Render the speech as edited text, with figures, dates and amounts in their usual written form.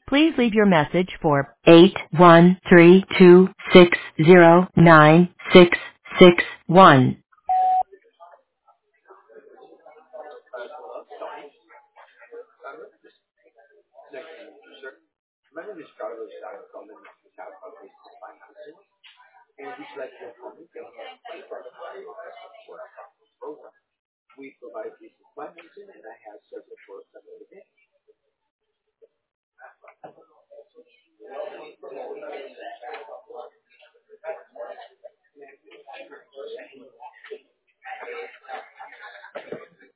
Please leave your message for 8132609661. My name is Carlos. I'm from the Capital Business Financing, and we'd like to inform you that we have three products for customer program. We provide business financing, and I have several products available.